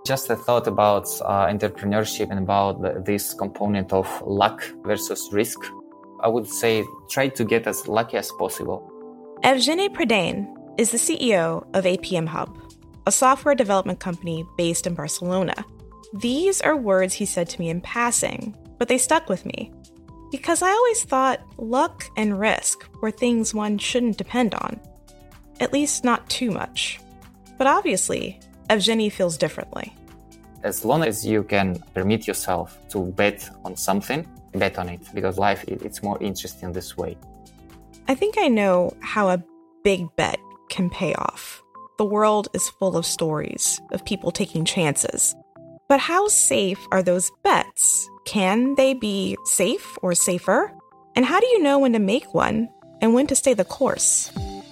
Just a thought about entrepreneurship and about this component of luck versus risk. I would say try to get as lucky as possible. Evgeny Pradane is the CEO of APM Hub, a software development company based in Barcelona. These are words he said to me in passing, but they stuck with me. Because I always thought luck and risk were things one shouldn't depend on. At least not too much. But obviously, Evgeny feels differently. As long as you can permit yourself to bet on something, bet on it, because life it's more interesting this way. I think I know how a big bet can pay off. The world is full of stories of people taking chances. But how safe are those bets? Can they be safe or safer? And how do you know when to make one and when to stay the course?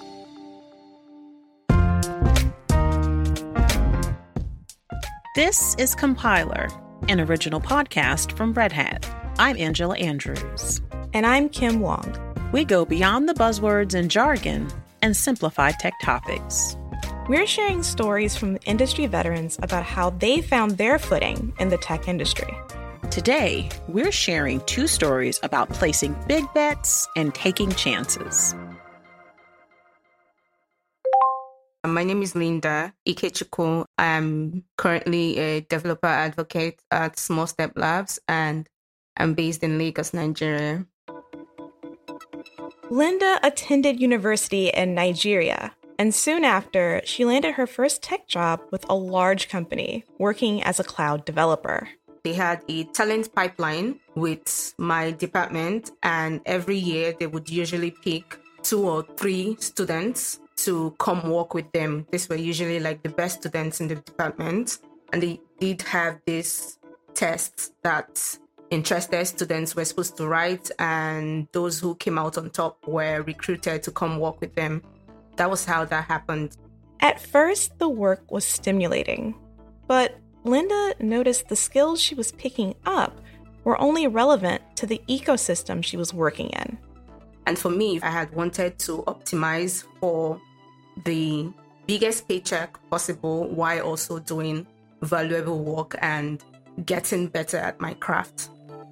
This is Compiler, an original podcast from Red Hat. I'm Angela Andrews. And I'm Kim Wong. We go beyond the buzzwords and jargon and simplify tech topics. We're sharing stories from industry veterans about how they found their footing in the tech industry. Today, we're sharing 2 stories about placing big bets and taking chances. My name is Linda Ikechukwu. I'm currently a developer advocate at Small Step Labs, and I'm based in Lagos, Nigeria. Linda attended university in Nigeria, and soon after, she landed her first tech job with a large company working as a cloud developer. They had a talent pipeline with my department, and every year they would usually pick 2 or 3 students to come work with them. These were usually like the best students in the department, and they did have this test that interested students were supposed to write, and those who came out on top were recruited to come work with them. That was how that happened. At first, the work was stimulating, but Linda noticed the skills she was picking up were only relevant to the ecosystem she was working in. And for me, I had wanted to optimize for the biggest paycheck possible while also doing valuable work and getting better at my craft.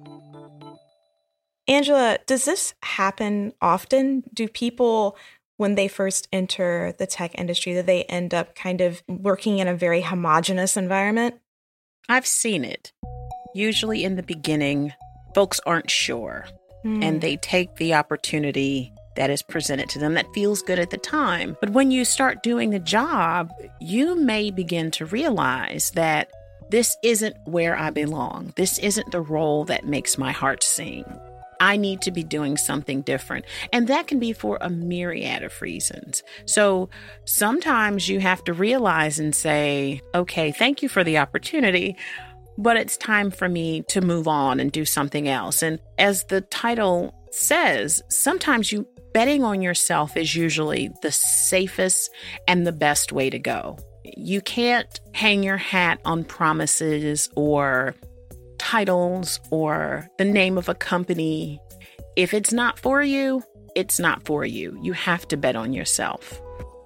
Angela, does this happen often? Do people, when they first enter the tech industry, do they end up kind of working in a very homogenous environment? I've seen it. Usually in the beginning, folks aren't sure, and they take the opportunity that is presented to them that feels good at the time. But when you start doing the job, you may begin to realize that this isn't where I belong. This isn't the role that makes my heart sing. I need to be doing something different. And that can be for a myriad of reasons. So sometimes you have to realize and say, okay, thank you for the opportunity, but it's time for me to move on and do something else. And as the title says, sometimes betting on yourself is usually the safest and the best way to go. You can't hang your hat on promises or titles or the name of a company. If it's not for you, it's not for you. You have to bet on yourself.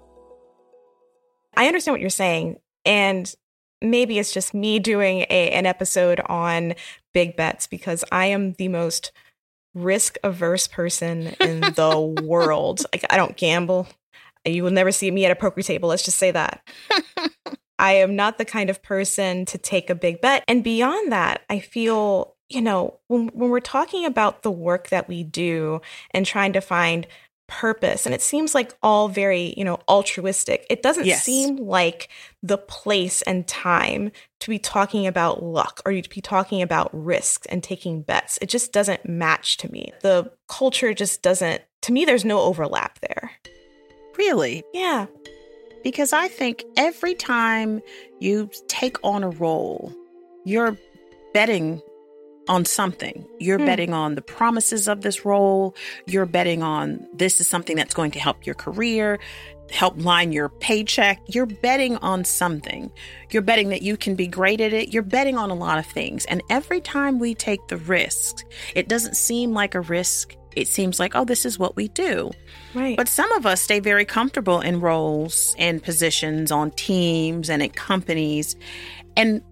I understand what you're saying, and maybe it's just me doing an episode on big bets because I am the most risk-averse person in the world. Like, I don't gamble. You will never see me at a poker table. Let's just say that. I am not the kind of person to take a big bet. And beyond that, I feel, when we're talking about the work that we do and trying to find purpose, and it seems like all very, altruistic, it doesn't seem like the place and time to be talking about luck or to be talking about risks and taking bets. It just doesn't match to me. The culture just doesn't, to me, there's no overlap there. Really? Yeah. Because I think every time you take on a role, you're betting on something. You're betting on the promises of this role. You're betting on this is something that's going to help your career, help line your paycheck. You're betting on something. You're betting that you can be great at it. You're betting on a lot of things. And every time we take the risk, it doesn't seem like a risk. It seems like, oh, this is what we do. Right. But some of us stay very comfortable in roles and positions on teams and at companies. And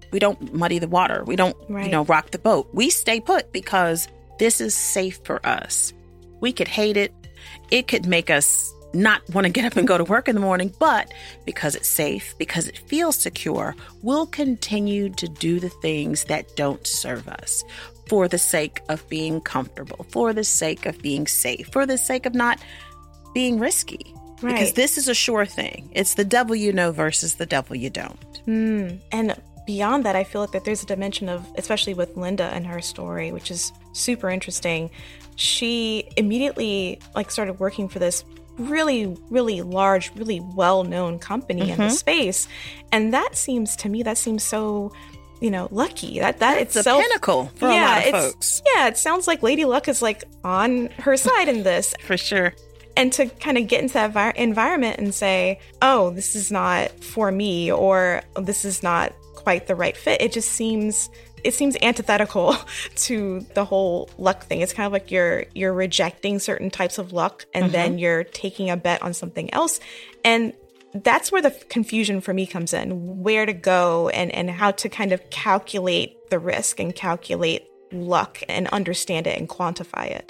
We don't muddy the water. We don't, rock the boat. We stay put because this is safe for us. We could hate it. It could make us not want to get up and go to work in the morning, but because it's safe, because it feels secure, we'll continue to do the things that don't serve us for the sake of being comfortable, for the sake of being safe, for the sake of not being risky. Right. Because this is a sure thing. It's the devil you know versus the devil you don't. And beyond that, I feel like that there's a dimension of, especially with Linda and her story, which is super interesting. She immediately started working for this really, really large, really well-known company in the space. And that seems so, lucky. That's itself, a pinnacle for a lot of folks. Yeah, it sounds like Lady Luck is on her side in this. For sure. And to kind of get into that environment and say, oh, this is not for me, or this is not quite the right fit. It seems antithetical to the whole luck thing. It's kind of like you're rejecting certain types of luck, and then you're taking a bet on something else. And that's where the confusion for me comes in, where to go and how to kind of calculate the risk and calculate luck and understand it and quantify it.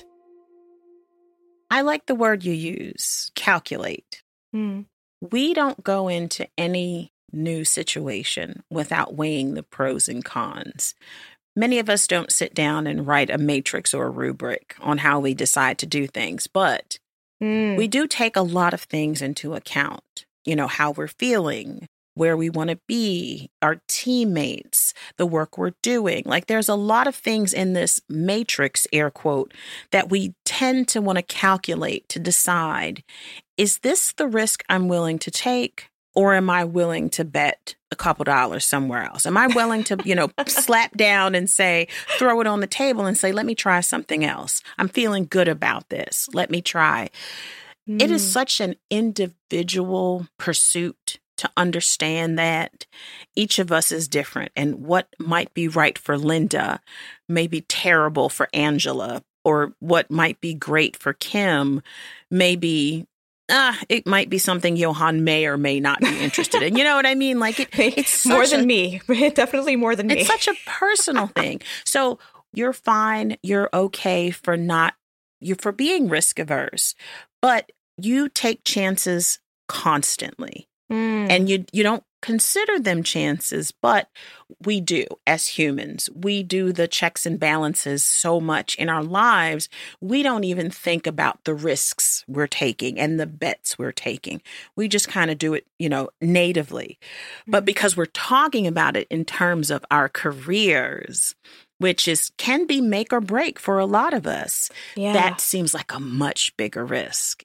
I like the word you use, calculate. We don't go into any new situation without weighing the pros and cons. Many of us don't sit down and write a matrix or a rubric on how we decide to do things, but we do take a lot of things into account. How we're feeling, where we want to be, our teammates, the work we're doing. There's a lot of things in this matrix, air quote, that we tend to want to calculate to decide, is this the risk I'm willing to take? Or am I willing to bet a couple dollars somewhere else? Am I willing to, slap down and throw it on the table and say, let me try something else. I'm feeling good about this. Let me try. It is such an individual pursuit to understand that each of us is different, and what might be right for Linda may be terrible for Angela, or what might be great for Kim may be it might be something Johan may or may not be interested in. You know what I mean? It's more than me. Definitely more than me. It's such a personal thing. So you're fine. You're okay for being risk averse, but you take chances constantly. And you don't consider them chances, but we do as humans. We do the checks and balances so much in our lives. We don't even think about the risks we're taking and the bets we're taking. We just kind of do it, natively. But because we're talking about it in terms of our careers, which can be make or break for a lot of us, that seems like a much bigger risk.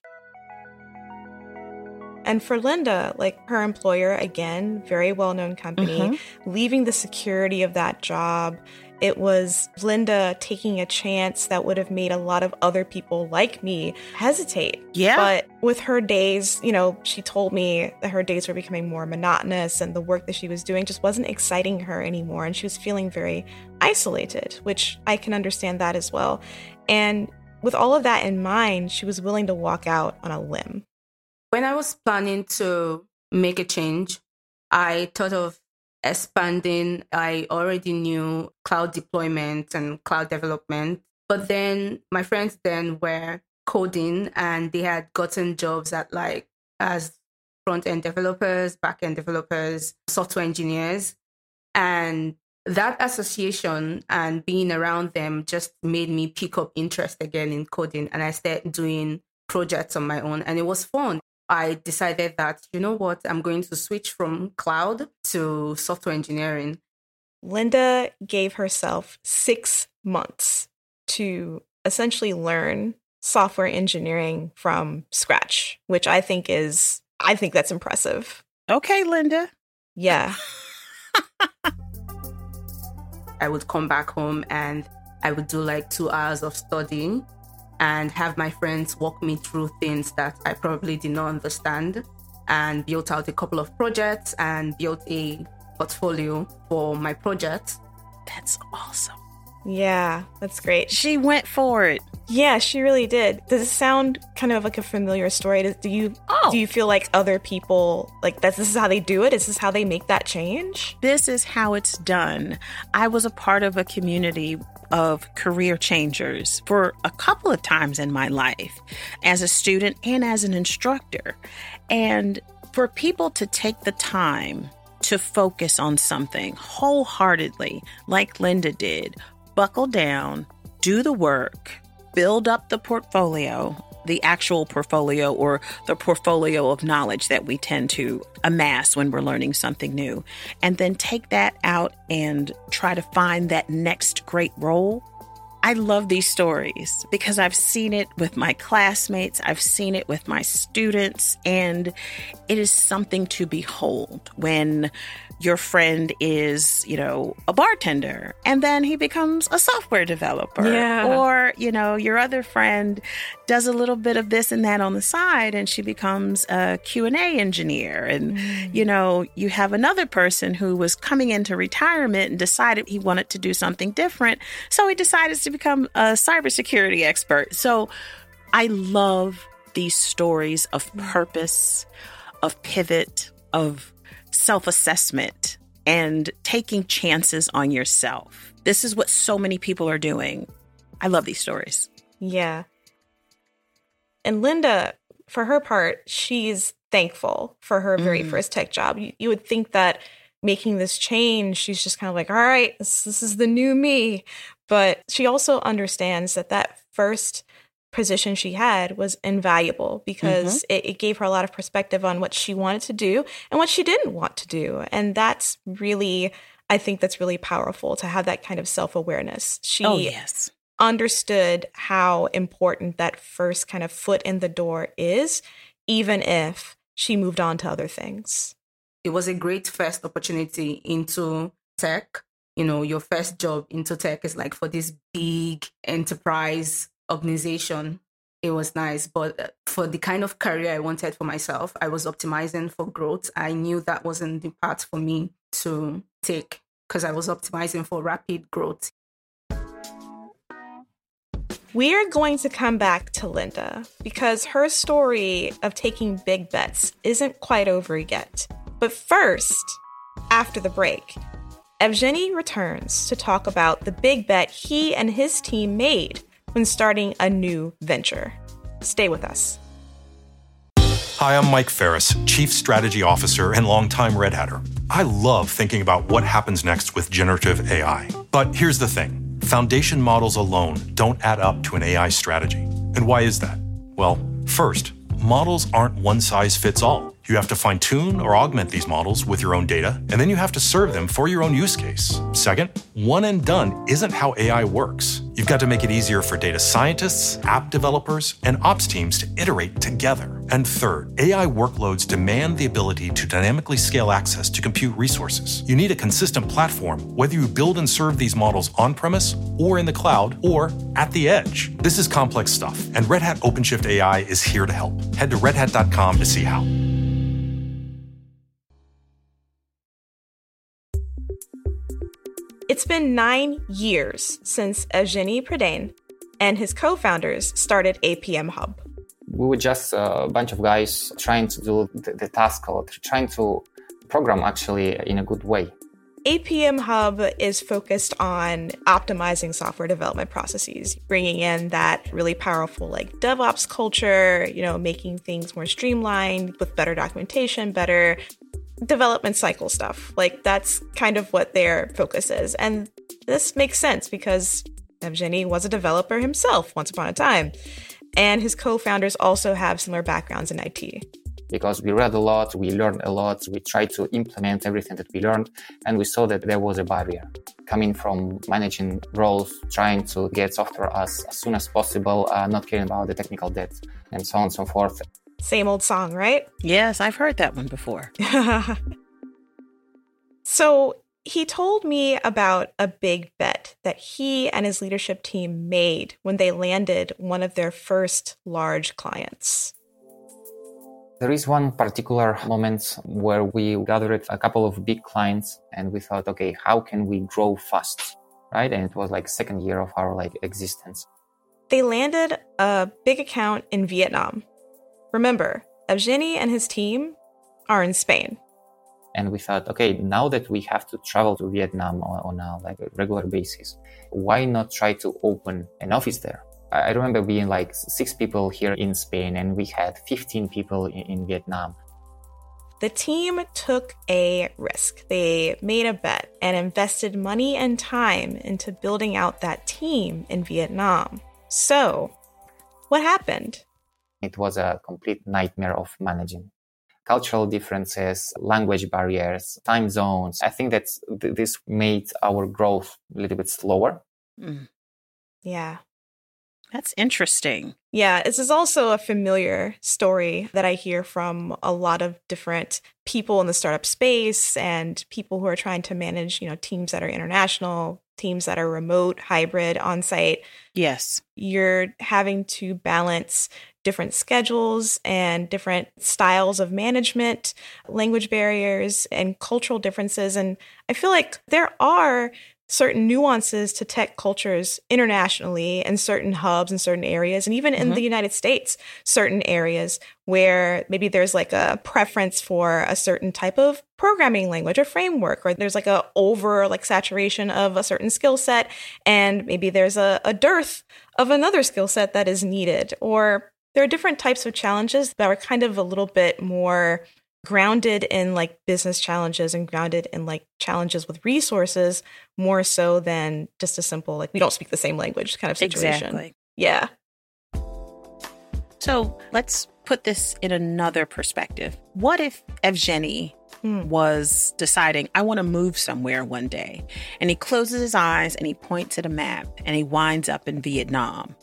And for Linda, her employer, again, very well-known company, leaving the security of that job, it was Linda taking a chance that would have made a lot of other people like me hesitate. Yeah. But with her days, she told me that her days were becoming more monotonous, and the work that she was doing just wasn't exciting her anymore. And she was feeling very isolated, which I can understand that as well. And with all of that in mind, she was willing to walk out on a limb. When I was planning to make a change, I thought of expanding. I already knew cloud deployment and cloud development, but then my friends then were coding, and they had gotten jobs as front-end developers, back-end developers, software engineers. And that association and being around them just made me pick up interest again in coding. And I started doing projects on my own, and it was fun. I decided that, I'm going to switch from cloud to software engineering. Linda gave herself 6 months to essentially learn software engineering from scratch, which I think that's impressive. Okay, Linda. Yeah. I would come back home and I would do 2 hours of studying and have my friends walk me through things that I probably did not understand, and built out a couple of projects and built a portfolio for my projects. That's awesome. Yeah, that's great. She went for it. Yeah, she really did. Does it sound kind of like a familiar story? Do you feel like other people, like this is how they do it? Is this how they make that change? This is how it's done. I was a part of a community of career changers for a couple of times in my life as a student and as an instructor. And for people to take the time to focus on something wholeheartedly, like Linda did, buckle down, do the work, build up the portfolio, the actual portfolio or the portfolio of knowledge that we tend to amass when we're learning something new, and then take that out and try to find that next great role. I love these stories because I've seen it with my classmates, I've seen it with my students, and it is something to behold when your friend is, a bartender and then he becomes a software developer. Yeah. Or, your other friend does a little bit of this and that on the side and she becomes a Q&A engineer. And, you have another person who was coming into retirement and decided he wanted to do something different. So he decided to become a cybersecurity expert. So I love these stories of purpose, of pivot, of self-assessment, and taking chances on yourself. This is what so many people are doing. I love these stories. Yeah. And Linda, for her part, she's thankful for her very first tech job. You would think that making this change, she's just kind of like, all right, this is the new me. But she also understands that first position she had was invaluable because it gave her a lot of perspective on what she wanted to do and what she didn't want to do. And that's really, I think that's really powerful to have that kind of self-awareness. She understood how important that first kind of foot in the door is, even if she moved on to other things. It was a great first opportunity into tech. Your first job into tech is like for this big enterprise organization. It was nice, but for the kind of career I wanted for myself, I was optimizing for growth. I knew that wasn't the path for me to take because I was optimizing for rapid growth. We're going to come back to Linda because her story of taking big bets isn't quite over yet. But first, after the break, Evgeny returns to talk about the big bet he and his team made when starting a new venture. Stay with us. Hi, I'm Mike Ferris, Chief Strategy Officer and longtime Red Hatter. I love thinking about what happens next with generative AI. But here's the thing. Foundation models alone don't add up to an AI strategy. And why is that? Well, first, models aren't one size fits all. You have to fine-tune or augment these models with your own data, and then you have to serve them for your own use case. Second, one and done isn't how AI works. You've got to make it easier for data scientists, app developers, and ops teams to iterate together. And third, AI workloads demand the ability to dynamically scale access to compute resources. You need a consistent platform, whether you build and serve these models on-premise, or in the cloud, or at the edge. This is complex stuff, and Red Hat OpenShift AI is here to help. Head to redhat.com to see how. It's been 9 years since Evgeny Prydain and his co-founders started APM Hub. We were just a bunch of guys trying to do the task or trying to program actually in a good way. APM Hub is focused on optimizing software development processes, bringing in that really powerful DevOps culture, making things more streamlined with better documentation, better development cycle stuff. That's kind of what their focus is. And this makes sense because Evgeny was a developer himself once upon a time. And his co-founders also have similar backgrounds in IT. Because we read a lot, we learned a lot, we tried to implement everything that we learned, and we saw that there was a barrier. Coming from managing roles, trying to get software as soon as possible, not caring about the technical debt, and so on and so forth. Same old song, right? Yes, I've heard that one before. So he told me about a big bet that he and his leadership team made when they landed one of their first large clients. There is one particular moment where we gathered a couple of big clients and we thought, okay, how can we grow fast, right? And it was second year of our existence. They landed a big account in Vietnam. Remember, Evgeny and his team are in Spain. And we thought, okay, now that we have to travel to Vietnam on a regular basis, why not try to open an office there? I remember being 6 people here in Spain, and we had 15 people in Vietnam. The team took a risk. They made a bet and invested money and time into building out that team in Vietnam. So, what happened? It was a complete nightmare of managing. Cultural differences, language barriers, time zones. I think that this made our growth a little bit slower. Yeah. That's interesting. Yeah, this is also a familiar story that I hear from a lot of different people in the startup space and people who are trying to manage, teams that are international, teams that are remote, hybrid, on-site. Yes. You're having to balance different schedules and different styles of management, language barriers, and cultural differences. And I feel like there are certain nuances to tech cultures internationally and certain hubs in certain areas, and even in the United States, certain areas where maybe there's a preference for a certain type of programming language or framework, or there's a over saturation of a certain skill set, and maybe there's a dearth of another skill set that is needed. Or there are different types of challenges that are kind of a little bit more grounded in business challenges and grounded in challenges with resources more so than just a simple we don't speak the same language kind of situation. Exactly. Yeah. So let's put this in another perspective. What if Evgeny was deciding, I want to move somewhere one day, and he closes his eyes and he points at a map and he winds up in Vietnam?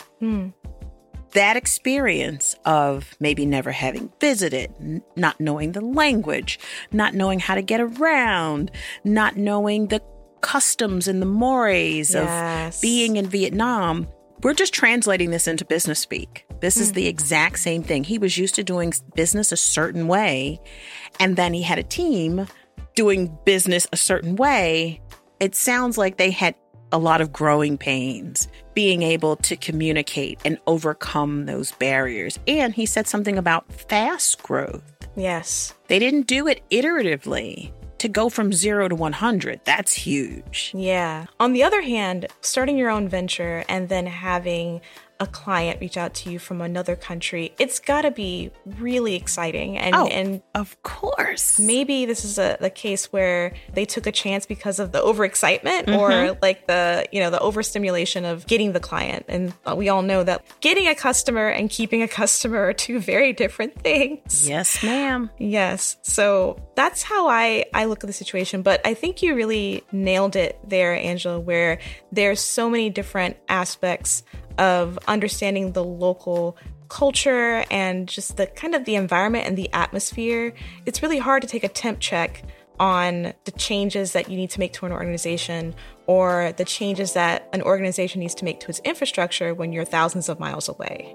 That experience of maybe never having visited, not knowing the language, not knowing how to get around, not knowing the customs and the mores of being in Vietnam. We're just translating this into business speak. This is the exact same thing. He was used to doing business a certain way, and then he had a team doing business a certain way. It sounds like they had a lot of growing pains, being able to communicate and overcome those barriers. And he said something about fast growth. Yes. They didn't do it iteratively. To go from 0 to 100, that's huge. Yeah. On the other hand, starting your own venture and then having a client reach out to you from another country, it's got to be really exciting. And of course. Maybe this is the case where they took a chance because of the overexcitement or the overstimulation of getting the client. And we all know that getting a customer and keeping a customer are two very different things. Yes, ma'am. Yes. So that's how I look at the situation. But I think you really nailed it there, Angela, where there's so many different aspects of understanding the local culture and just the kind of the environment and the atmosphere. It's really hard to take a temp check on the changes that you need to make to an organization or the changes that an organization needs to make to its infrastructure when you're thousands of miles away.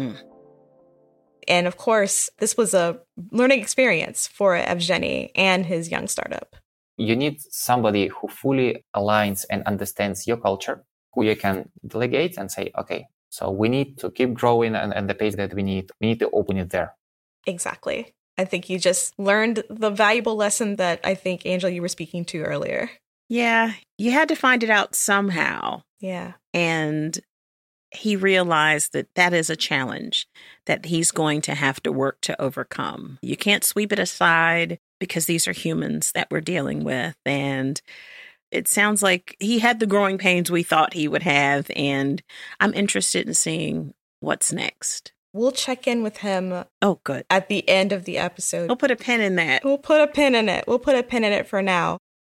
And of course, this was a learning experience for Evgeny and his young startup. You need somebody who fully aligns and understands your culture, who you can delegate and say, okay, so we need to keep growing and the pace that we need to open it there. Exactly. I think you just learned the valuable lesson that I think, Angela, you were speaking to earlier. Yeah, you had to find it out somehow. Yeah. And he realized that is a challenge that he's going to have to work to overcome. You can't sweep it aside because these are humans that we're dealing with. And it sounds like he had the growing pains we thought he would have. And I'm interested in seeing what's next. We'll check in with him. Oh, good. At the end of the episode. We'll put a pin in that. We'll put a pin in it for now.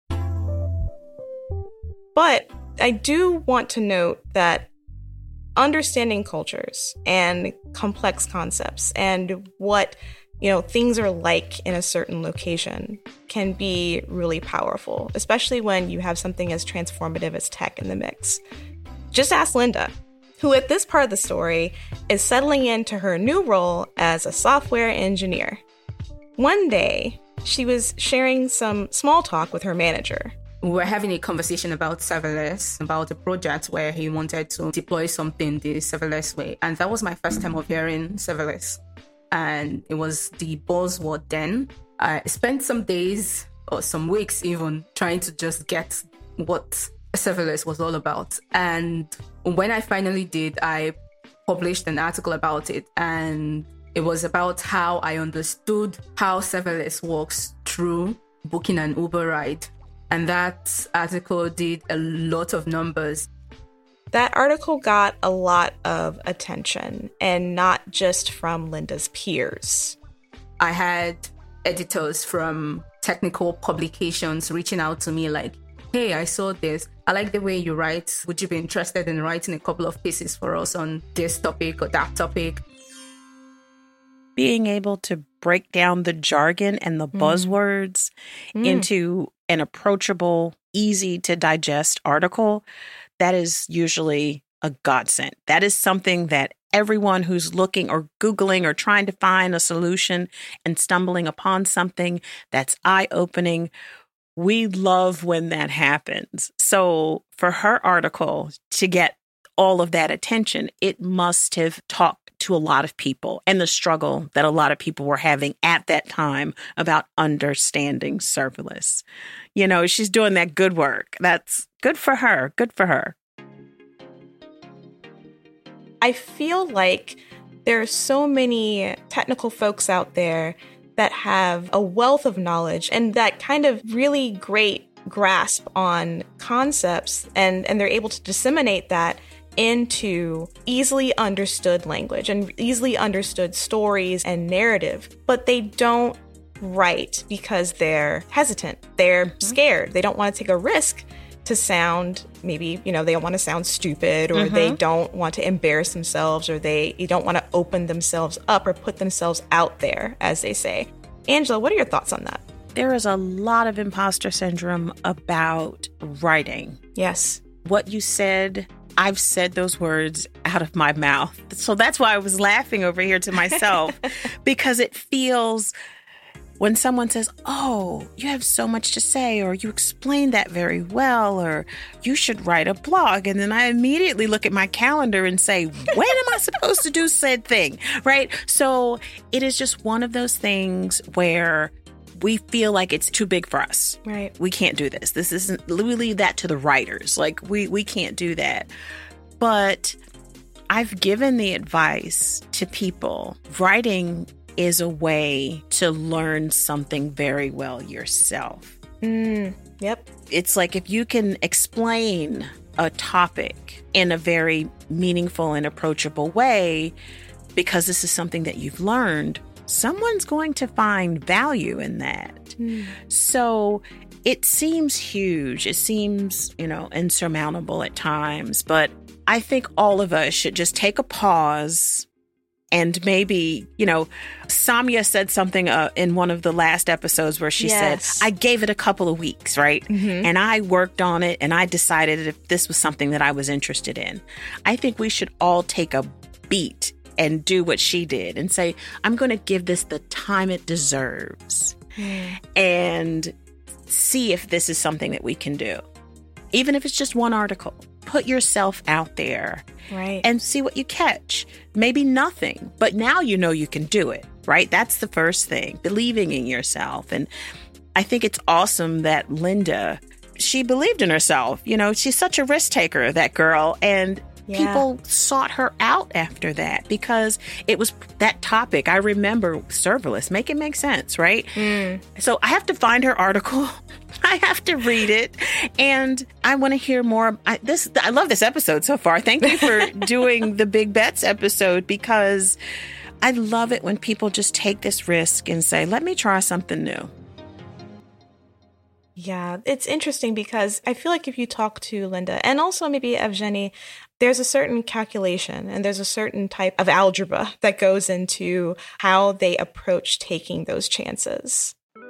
But I do want to note that understanding cultures and complex concepts and what, things are like in a certain location can be really powerful, especially when you have something as transformative as tech in the mix. Just ask Linda, who at this part of the story is settling into her new role as a software engineer. One day, she was sharing some small talk with her manager we were having a conversation about serverless, about a project where he wanted to deploy something the serverless way. And that was my first time of hearing serverless. And it was the buzzword then. I spent some days or some weeks even trying to just get what serverless was all about. And when I finally did, I published an article about it. And it was about how I understood how serverless works through booking an Uber ride. And that article did a lot of numbers. That article got a lot of attention, and not just from Linda's peers. I had editors from technical publications reaching out to me like, hey, I saw this. I like the way you write. Would you be interested in writing a couple of pieces for us on this topic or that topic? Being able to break down the jargon and the buzzwords into an approachable, easy to digest article, that is usually a godsend. That is something that everyone who's looking or Googling or trying to find a solution and stumbling upon something that's eye-opening, we love when that happens. So for her article to get all of that attention, it must have talked to a lot of people and the struggle that a lot of people were having at that time about understanding serverless. You know, she's doing that good work. That's good for her. Good for her. I feel like there are so many technical folks out there that have a wealth of knowledge and that kind of really great grasp on concepts, and they're able to disseminate that into easily understood language and easily understood stories and narrative, but they don't write because they're hesitant. They're scared. They don't want to take a risk to sound, maybe, you know, they don't want to sound stupid, or they don't want to embarrass themselves, or they don't want to open themselves up or put themselves out there, as they say. Angela, what are your thoughts on that? There is a lot of imposter syndrome about writing. Yes. What you said, I've said those words out of my mouth. So that's why I was laughing over here to myself, because it feels, when someone says, oh, you have so much to say, or you explained that very well, or you should write a blog. And then I immediately look at my calendar and say, when am I supposed to do said thing? Right? So it is just one of those things where we feel like it's too big for us. Right. We can't do this. This isn't, we leave that to the writers. Like we can't do that. But I've given the advice to people. Writing is a way to learn something very well yourself. Yep. It's like if you can explain a topic in a very meaningful and approachable way, because this is something that you've learned, someone's going to find value in that. So it seems huge. It seems, insurmountable at times. But I think all of us should just take a pause. And maybe, Samia said something in one of the last episodes where she said, I gave it a couple of weeks, right? And I worked on it and I decided if this was something that I was interested in. I think we should all take a beat and do what she did and say, I'm going to give this the time it deserves and see if this is something that we can do. Even if it's just one article. Put yourself out there, right, and see what you catch. Maybe nothing, but now you know you can do it, right? That's the first thing, believing in yourself. And I think it's awesome that Linda, she believed in herself. She's such a risk taker, that girl. And people sought her out after that because it was that topic. I remember serverless. Make it make sense, right? So I have to find her article. I have to read it. And I want to hear more. I love this episode so far. Thank you for doing the Big Bets episode, because I love it when people just take this risk and say, let me try something new. Yeah, it's interesting because I feel like if you talk to Linda and also maybe Evgeny, there's a certain calculation and there's a certain type of algebra that goes into how they approach taking those chances.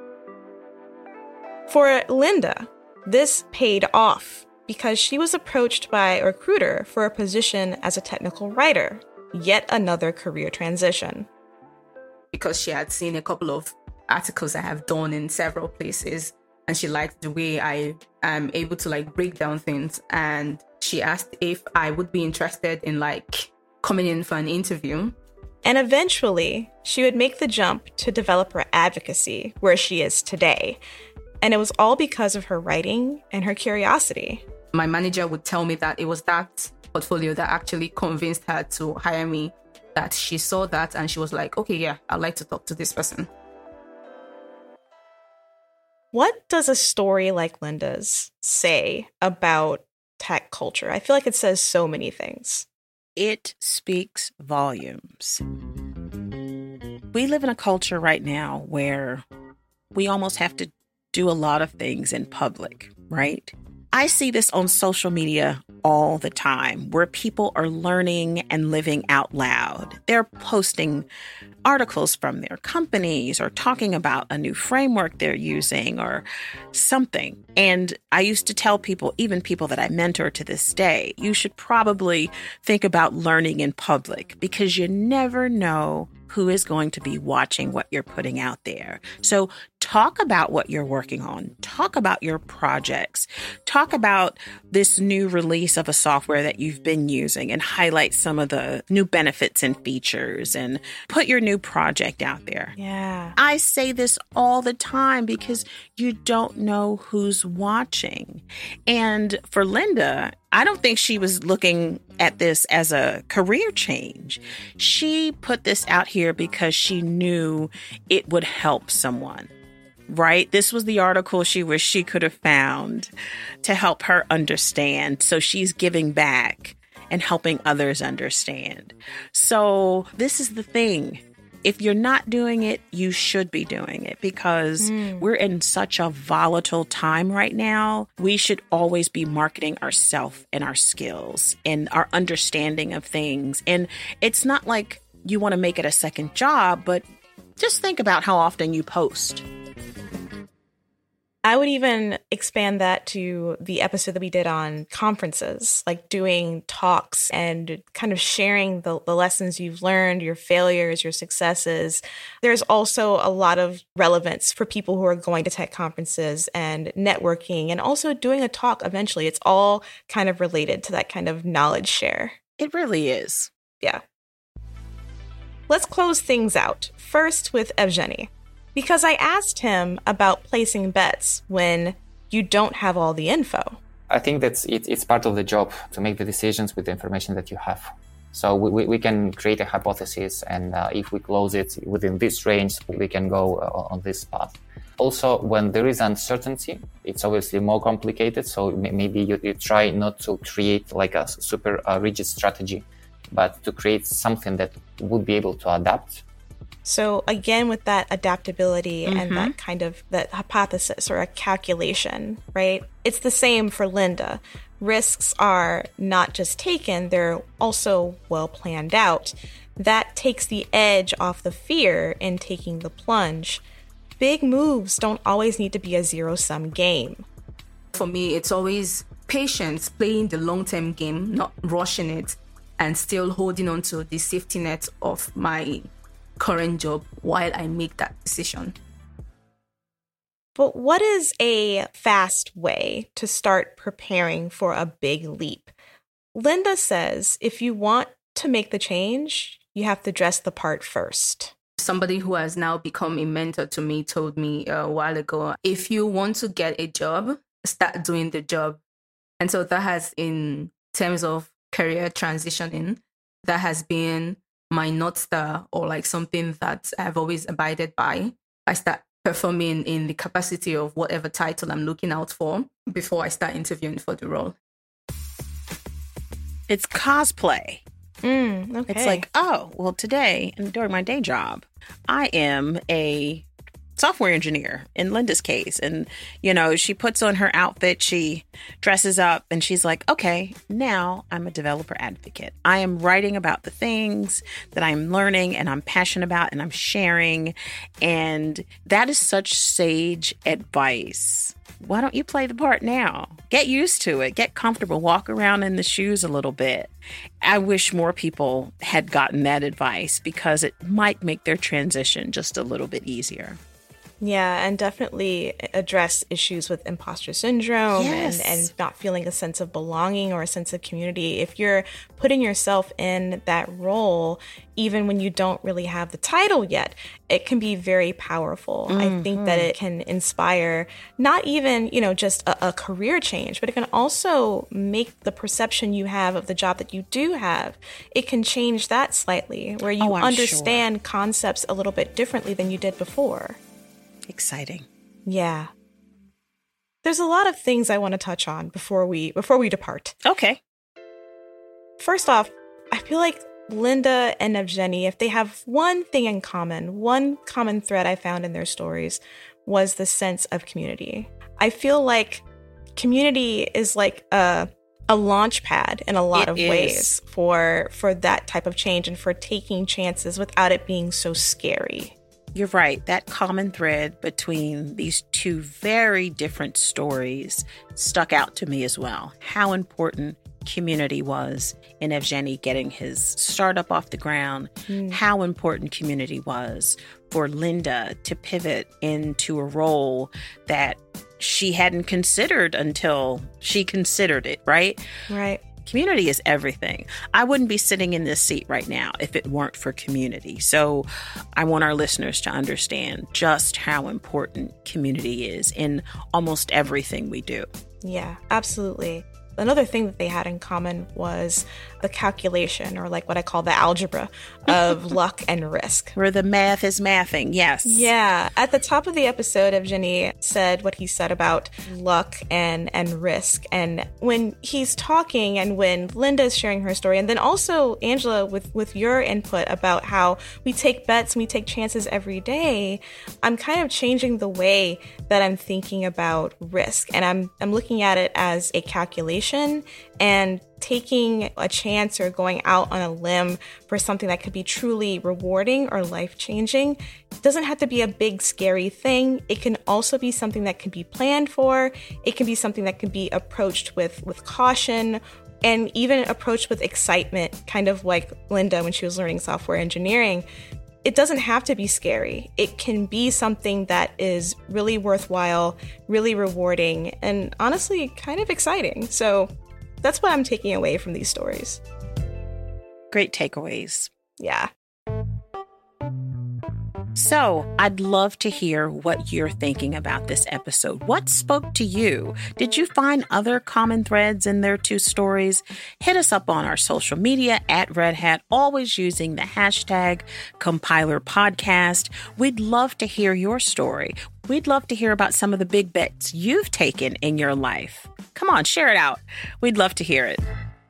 For Linda, this paid off because she was approached by a recruiter for a position as a technical writer, yet another career transition. Because she had seen a couple of articles I have done in several places and she liked the way I am able to like break down things. And she asked if I would be interested in like coming in for an interview. And eventually, she would make the jump to developer advocacy, where she is today. And it was all because of her writing and her curiosity. My manager would tell me that it was that portfolio that actually convinced her to hire me, that she saw that and she was like, okay, yeah, I'd like to talk to this person. What does a story like Linda's say about tech culture? I feel like it says so many things. It speaks volumes. We live in a culture right now where we almost have to do a lot of things in public, right? I see this on social media all the time, where people are learning and living out loud. They're posting articles from their companies or talking about a new framework they're using or something. And I used to tell people, even people that I mentor to this day, you should probably think about learning in public, because you never know who is going to be watching what you're putting out there. So talk about what you're working on. Talk about your projects. Talk about this new release of a software that you've been using and highlight some of the new benefits and features and put your new project out there. Yeah. I say this all the time because you don't know who's watching. And for Linda, I don't think she was looking at this as a career change. She put this out here because she knew it would help someone, right? This was the article she wished she could have found to help her understand. So she's giving back and helping others understand. So this is the thing. If you're not doing it, you should be doing it, because we're in such a volatile time right now. We should always be marketing ourselves and our skills and our understanding of things. And it's not like you want to make it a second job, but just think about how often you post. I would even expand that to the episode that we did on conferences, like doing talks and kind of sharing the lessons you've learned, your failures, your successes. There's also a lot of relevance for people who are going to tech conferences and networking and also doing a talk eventually. It's all kind of related to that kind of knowledge share. It really is. Yeah. Let's close things out. First with Evgeny. Because I asked him about placing bets when you don't have all the info. I think it's part of the job to make the decisions with the information that you have. So we can create a hypothesis, and if we close it within this range, we can go on this path. Also, when there is uncertainty, it's obviously more complicated. So maybe you try not to create like a super rigid strategy, but to create something that would be able to adapt. So again, with that adaptability and that kind of that hypothesis or a calculation, right? It's the same for Linda. Risks are not just taken, they're also well planned out. That takes the edge off the fear in taking the plunge. Big moves don't always need to be a zero-sum game. For me, it's always patience, playing the long-term game, not rushing it, and still holding on to the safety net of my current job while I make that decision. But what is a fast way to start preparing for a big leap? Linda says if you want to make the change, you have to dress the part first. Somebody who has now become a mentor to me told me a while ago, if you want to get a job, start doing the job. And so that has, in terms of career transitioning, that has been my North Star, or like something that I've always abided by. I start performing in the capacity of whatever title I'm looking out for before I start interviewing for the role. It's cosplay. Okay. It's like, oh, well, today and during my day job, I am a software engineer in Linda's case. And, you know, she puts on her outfit, she dresses up, and she's like, okay, now I'm a developer advocate. I am writing about the things that I'm learning and I'm passionate about and I'm sharing. And that is such sage advice. Why don't you play the part now? Get used to it. Get comfortable. Walk around in the shoes a little bit. I wish more people had gotten that advice, because it might make their transition just a little bit easier. Yeah, and definitely address issues with imposter syndrome and not feeling a sense of belonging or a sense of community. If you're putting yourself in that role, even when you don't really have the title yet, it can be very powerful. I think that it can inspire not even, just a career change, but it can also make the perception you have of the job that you do have. It can change that slightly, where you understand concepts a little bit differently than you did before. Exciting. Yeah. There's a lot of things I want to touch on before we depart. Okay. First off, I feel like Linda and Evgeny, if they have one thing in common, one common thread I found in their stories was the sense of community. I feel like community is like a launch pad in a lot of ways for that type of change and for taking chances without it being so scary. You're right. That common thread between these two very different stories stuck out to me as well. How important community was in Evgeny getting his startup off the ground. How important community was for Linda to pivot into a role that she hadn't considered until she considered it, right? Right. Community is everything. I wouldn't be sitting in this seat right now if it weren't for community. So I want our listeners to understand just how important community is in almost everything we do. Yeah, absolutely. Another thing that they had in common was the calculation, or like what I call the algebra of luck and risk. Where the math is mathing, yes. Yeah. At the top of the episode, Evgeny said what he said about luck and risk. And when he's talking and when Linda's sharing her story, and then also Angela with your input about how we take bets and we take chances every day, I'm kind of changing the way that I'm thinking about risk. And I'm looking at it as a calculation and taking a chance or going out on a limb for something that could be truly rewarding or life-changing. It doesn't have to be a big, scary thing. It can also be something that can be planned for. It can be something that can be approached with caution and even approached with excitement, kind of like Linda when she was learning software engineering. It doesn't have to be scary. It can be something that is really worthwhile, really rewarding, and honestly kind of exciting. So that's what I'm taking away from these stories. Great takeaways. Yeah. So I'd love to hear what you're thinking about this episode. What spoke to you? Did you find other common threads in their two stories? Hit us up on our social media at Red Hat, always using the hashtag #CompilerPodcast. We'd love to hear your story. We'd love to hear about some of the big bets you've taken in your life. Come on, share it out. We'd love to hear it.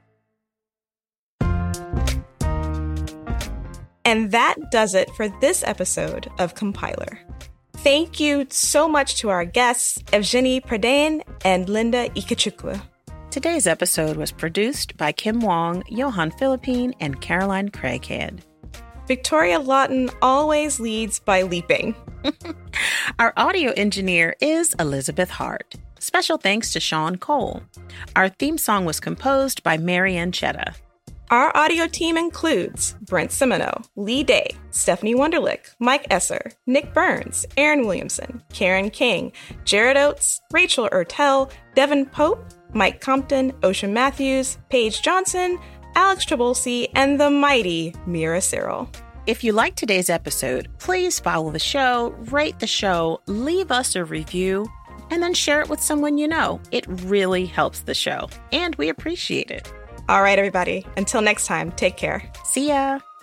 And that does it for this episode of Compiler. Thank you so much to our guests, Evgeny Prydain and Linda Ikechukwu. Today's episode was produced by Kim Wong, Johan Philippine, and Caroline Craighead. Victoria Lawton always leads by leaping. Our audio engineer is Elizabeth Hart. Special thanks to Sean Cole. Our theme song was composed by Marianne Chetta. Our audio team includes Brent Simoneau, Lee Day, Stephanie Wunderlich, Mike Esser, Nick Burns, Aaron Williamson, Karen King, Jared Oates, Rachel Ertel, Devin Pope, Mike Compton, Ocean Matthews, Paige Johnson, Alex Trabolsi, and the mighty Mira Cyril. If you liked today's episode, please follow the show, rate the show, leave us a review, and then share it with someone you know. It really helps the show, and we appreciate it. All right, everybody. Until next time, take care. See ya.